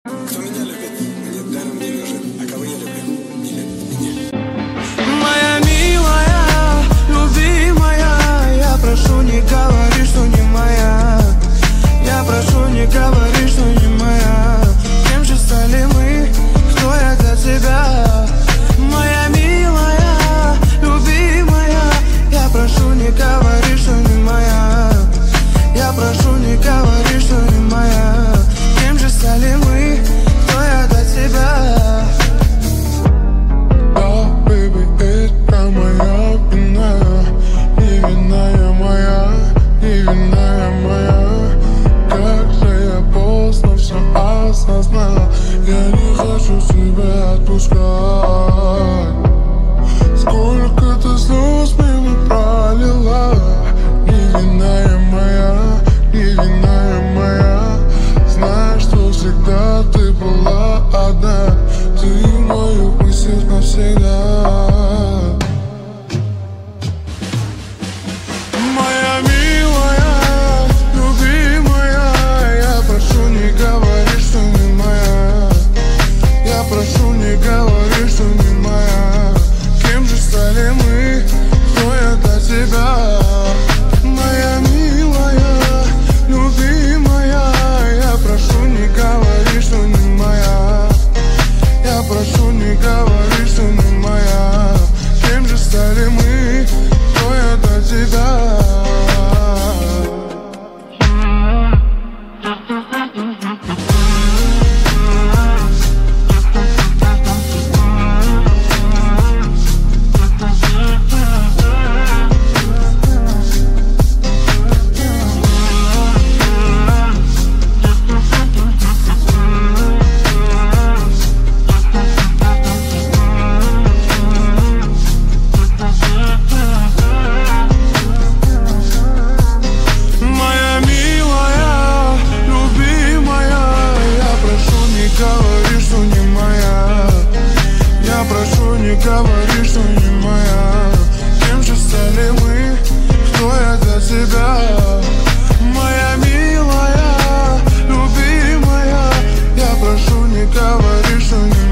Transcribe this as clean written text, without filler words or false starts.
Кто меня любит, мне даром не нужен, а кого я люблю, не любит меня. Моя милая, любимая, я прошу, не говори, что не моя. Я прошу, не говори, что не моя. Кем же стали мы, кто я для тебя? Моя милая, любимая, я прошу, не говори, что не моя. Я прошу, не говори, что не моя. Кем же стали мы, кто я для тебя? Да, baby, это моя вина, невинная моя, невинная моя. Как же я поздно все осознал, я не хочу тебя отпускать. Сколько ты слез мимо пролила, невинная моя, невинная моя. Знаешь, что всегда ты была одна, ты в моих мыслях навсегда. Моя милая, любимая, я прошу, не говори, что не моя. Я прошу, не говори, что не моя. Кем же стали мы, кто я для тебя? Моя милая, любимая, я прошу, не говори, что не моя. Я прошу, не говори, что не моя. Кем же стали мы, кто я для тебя? Моя милая, любимая, я прошу, не говори, что не моя. Я прошу, не говори, что не моя. Кем же стали мы, кто я для тебя? Моя милая, любимая, я прошу, не говори, что не